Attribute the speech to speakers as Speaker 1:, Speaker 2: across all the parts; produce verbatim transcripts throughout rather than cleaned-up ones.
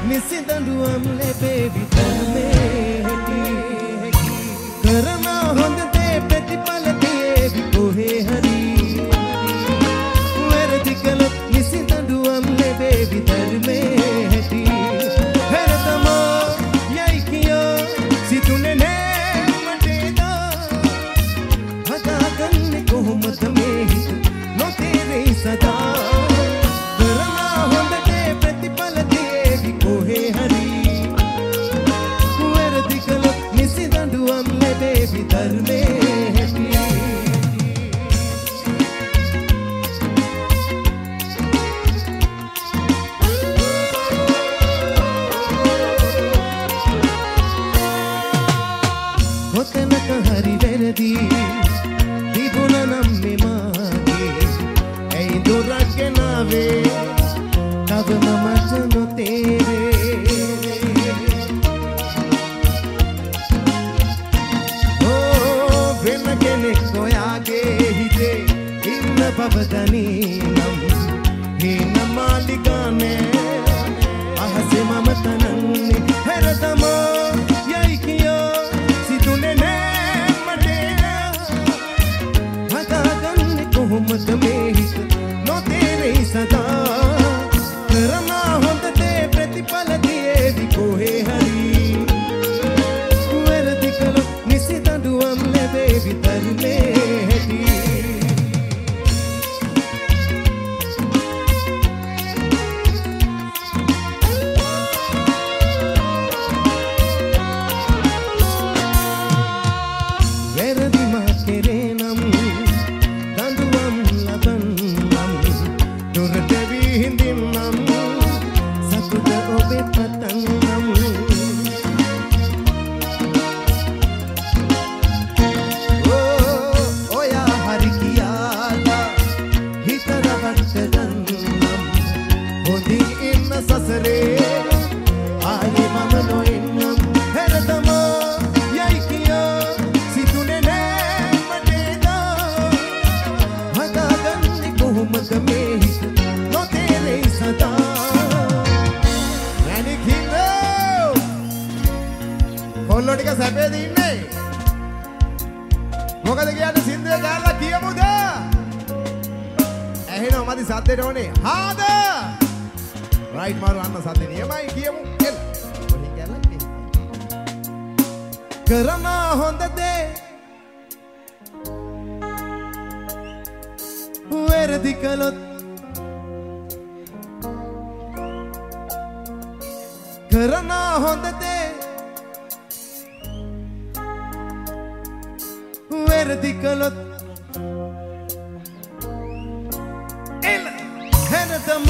Speaker 1: නිසි දඬුවම් ලැබේවි ධර්මයේ හැකි කරන හොඳ දේ ප්‍රතිඵල තියේවි කොහේ හරි වැරදි කළොත් නිසි දඬුවම් ලැබේවි ධර්මයේ හැකි හැරතම යයි කියා සිතුනේ නෑ මටේදා හදාගන්නේ කොහොමද මේ හිත නොතේරෙයි සදා කොතනක හරි වැරදි තිබුණනම් මේ මාගේ ඇයි දොරක් ගෙනාවේ තවම මට නොතේරේ ඕ වෙන කෙනෙක් ඔයාගේ හිතේ ඉන්න බව දනීනම් හේන මාලිගානේ අහසේ මම තනන්නේ හැරතම යයි කියා කොහොමද මේ හිත නොතේරෙයි සදා කරන හොඳ දේ ප්‍රතිඵල තියේවි කොහේ හරි වැරදි කළොත් නිසි දඬුවම් ලැබේවි ධර්මයේ හැටි වැරදි මා කෙරේ නම් සසරේ ආයේ මම නොඉන්නම් හැරතම යයි කියා සිතුනේ නෑ මටේදා හදාගන්නේ කොහොමද මේ හිත නොතේරෙයි සදා රැණික් හිතෝ කොල්ලෝ ටික සැපේද ඉන්නේ මොකද කියන්නේ සින්දුවේ ගාලා කියමුද ඇහෙනව මදි සද්දේට ඕනේ හාද රයිට් මාරු අන්න සද්දේ නියමයි කියමු එන්න පොඩි ගැලක් කරන හොඳ දේ වැරදි කළොත් කරන හොඳ දේ වැරදි කළොත් එන්න හැනතම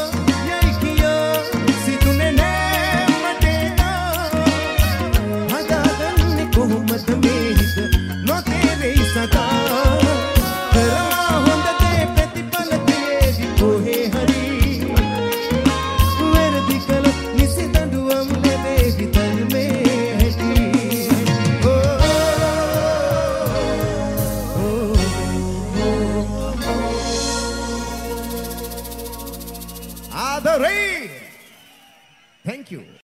Speaker 1: කොහොමද මේ හිත නොතේරෙයි සදා කරන හොඳ දේ ප්‍රතිඵල තියේවි කොහේ හරි වැරදි කළොත් නිසි දඬුවම් ලැබේවි ධර්මයේ හැටි ආදරේ thank you